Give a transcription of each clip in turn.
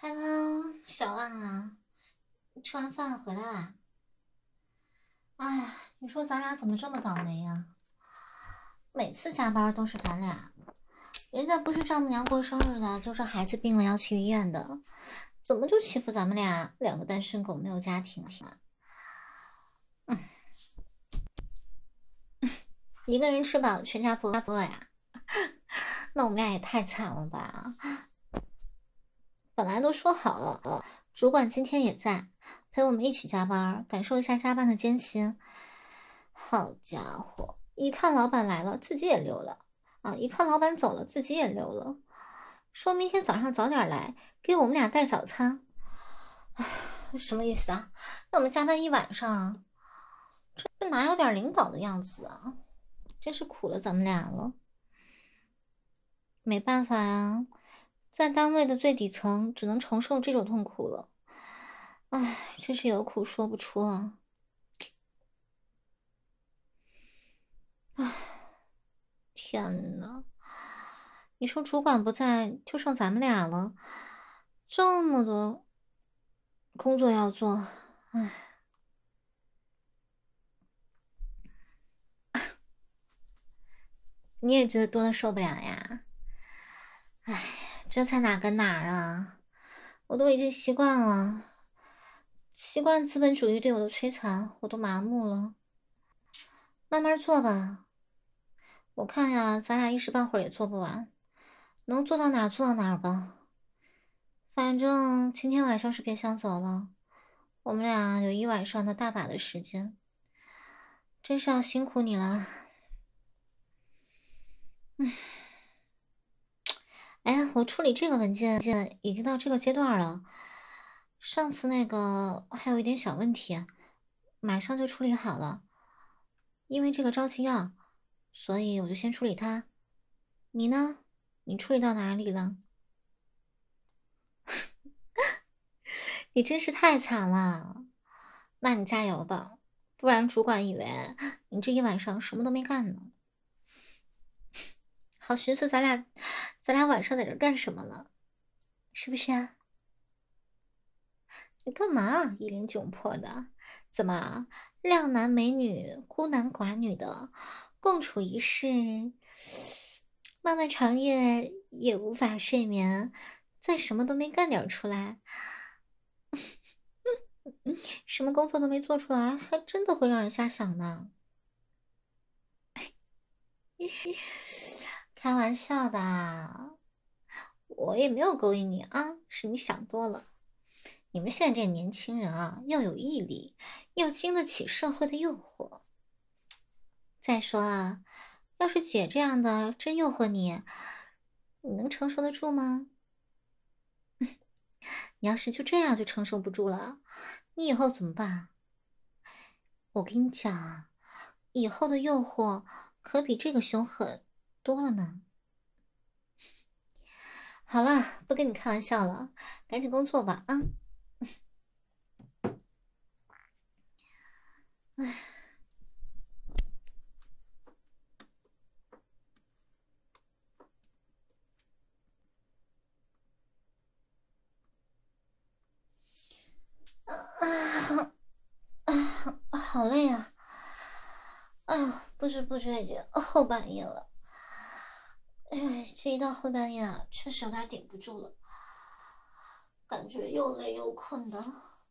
Hello，小万啊，你吃完饭回来啦？哎呀，你说咱俩怎么这么倒霉呀？每次加班都是咱俩，人家不是丈母娘过生日了，就是孩子病了要去医院的，怎么就欺负咱们俩两个单身狗没有家庭啊？一个人吃饱全家不饿呀？那我们俩也太惨了吧！本来都说好了，主管今天也在，陪我们一起加班，感受一下加班的艰辛。好家伙，一看老板来了，自己也溜了啊！一看老板走了，自己也溜了。说明天早上早点来，给我们俩带早餐。唉，什么意思啊？让我们加班一晚上，这哪有点领导的样子啊？真是苦了咱们俩了。没办法呀，在单位的最底层，只能承受这种痛苦了。唉，真是有苦说不出啊！唉，天呐，你说主管不在，就剩咱们俩了，这么多工作要做，唉，你也觉得多的受不了呀？唉，这才哪跟哪儿啊？我都已经习惯了，习惯资本主义对我的摧残，我都麻木了。慢慢做吧，我看呀，咱俩一时半会儿也做不完，能做到哪儿做到哪儿吧。反正今天晚上是别想走了，我们俩有一晚上的大把的时间，真是要辛苦你了。哎呀，我处理这个文件已经到这个阶段了，上次那个还有一点小问题，马上就处理好了。因为这个着急要，所以我就先处理它。你呢？你处理到哪里了？你真是太惨了，那你加油吧，不然主管以为你这一晚上什么都没干呢。好寻思咱俩晚上在这干什么了，是不是啊？你干嘛一脸窘迫的？怎么靓男美女、孤男寡女的共处一室，漫漫长夜也无法睡眠，再什么都没干点出来，什么工作都没做出来，还真的会让人瞎想呢。开玩笑的，我也没有勾引你啊，是你想多了。你们现在这年轻人啊，要有毅力，要经得起社会的诱惑。再说啊，要是姐这样的真诱惑你，你能承受得住吗？你要是就这样就承受不住了，你以后怎么办？我跟你讲啊，以后的诱惑可比这个凶狠多了呢。好了，不跟你开玩笑了，赶紧工作吧啊！唉。啊啊，好累啊！哎呀，不知不觉已经后半夜了。哎，这一到后半夜啊，确实有点顶不住了，感觉又累又困的。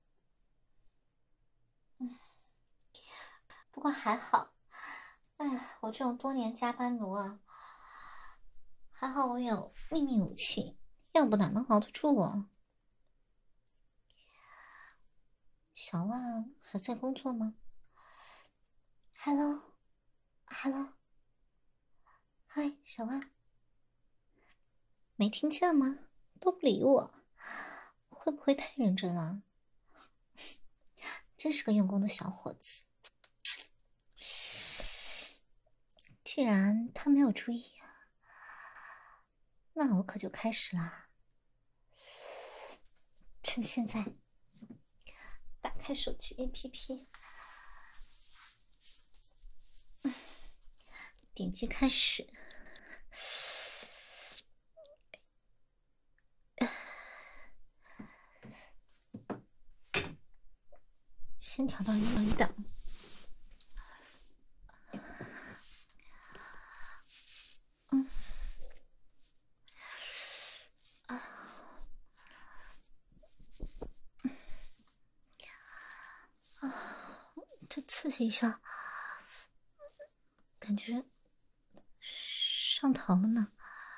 不过还好，哎呀，我这种多年加班奴啊，还好我有秘密武器，要不哪能熬得住啊？小万还在工作吗？Hello，Hello，嗨，小万，没听见吗？都不理我，会不会太认真了？真是个用功的小伙子。既然他没有注意，那我可就开始啦。趁现在，打开手机 APP，点击开始。 先调到1档。这刺激一下，感觉上头了呢，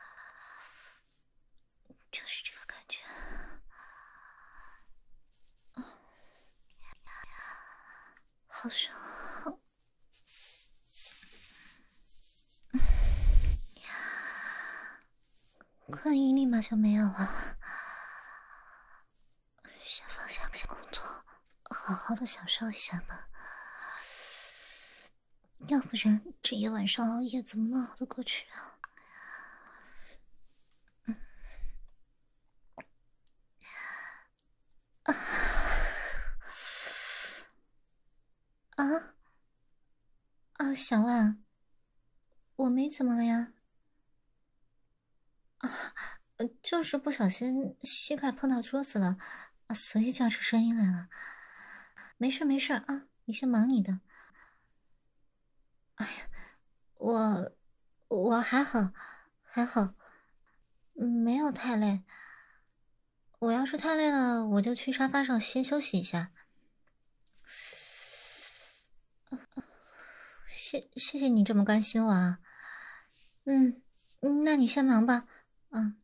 就是这个感觉。好爽。困意立马就没有了，先放下工作，好好的享受一下吧。要不然这一晚上熬夜怎么能熬得过去啊？小万，我没怎么了呀。就是不小心膝盖碰到桌子了，所以叫出声音来了。没事没事啊，你先忙你的。哎呀，我还好，还好，没有太累。我要是太累了，我就去沙发上先休息一下。谢谢你这么关心我啊。那你先忙吧。嗯。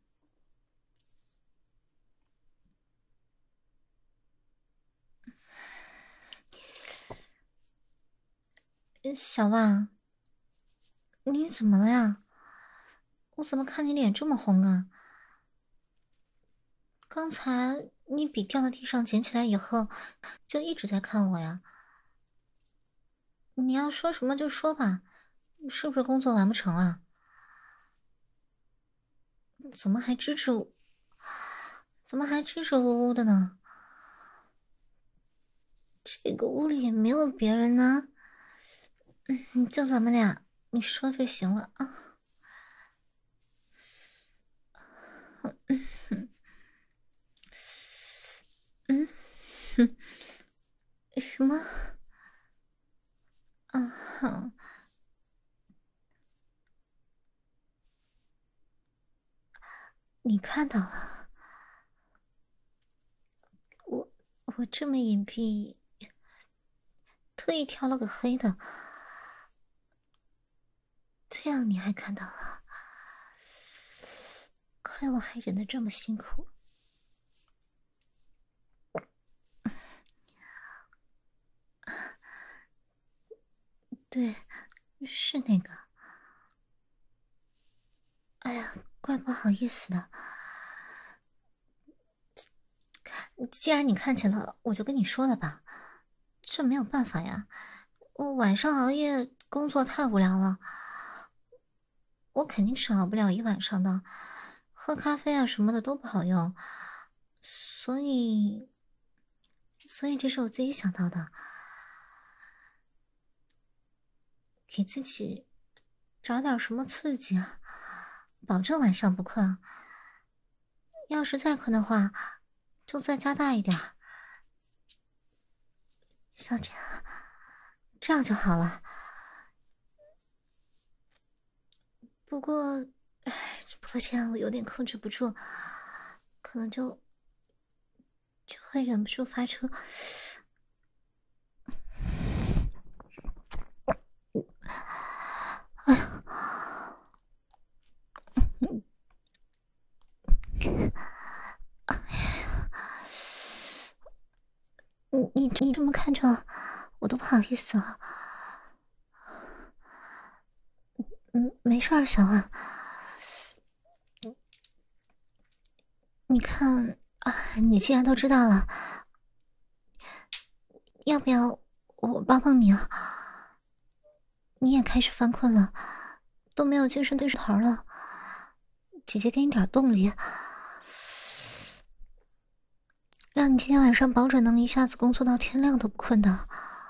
小万，你怎么了呀？我怎么看你脸这么红啊？刚才你笔掉到地上捡起来以后，就一直在看我呀。你要说什么就说吧，是不是工作完不成啊？怎么还支支吾，怎么还支支吾吾的呢？这个屋里也没有别人呢。就咱们俩，你说就行了啊。嗯，哼，什么？哼，你看到了？我这么隐蔽，特意挑了个黑的，这样你还看到了？亏我还忍得这么辛苦。对，是那个。哎呀，怪不好意思的。既然你看见了，我就跟你说了吧。这没有办法呀，我晚上熬夜工作太无聊了，我肯定是熬不了一晚上的，喝咖啡啊什么的都不好用，所以这是我自己想到的，给自己找点什么刺激啊，保证晚上不困。要是再困的话，就再加大一点，像这样就好了。不过，这样我有点控制不住，可能就会忍不住发出。哎呀，你这么看着我都不好意思了。没事儿，小万。你看你既然都知道了，要不要我帮帮你啊？你也开始犯困了，都没有精神对着头了。姐姐给你点动力，让你今天晚上保准能一下子工作到天亮都不困的。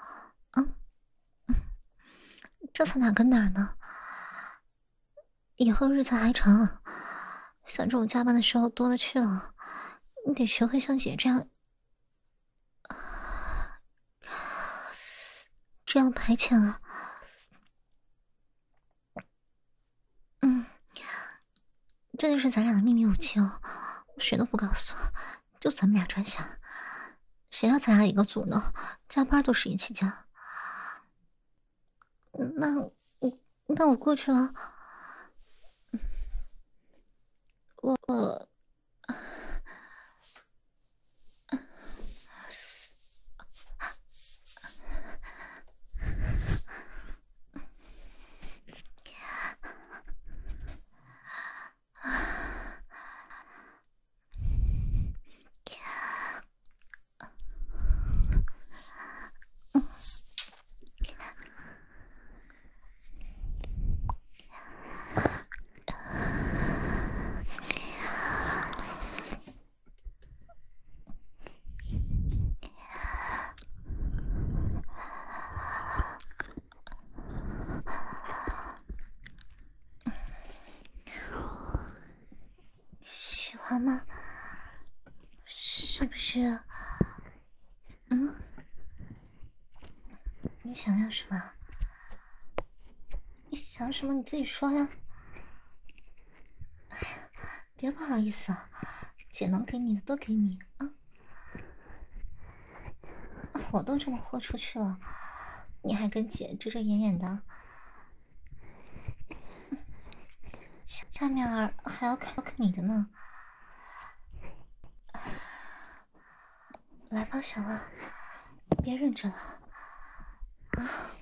这才哪跟哪呢？以后日子还长，像这种加班的时候多了去了，你得学会像姐这样。 这样排遣啊。这就是咱俩的秘密武器哦，谁都不告诉，就咱们俩专享。谁要咱俩一个组呢？加班都是一起加。那我过去了。我喜欢吗？是不是？你想要什么？你想要什么？你自己说呀。别不好意思啊，姐能给你的都给你啊。我都这么豁出去了，你还跟姐遮遮掩掩的。下面儿还要看你的呢。来吧，小浪，别忍着了啊！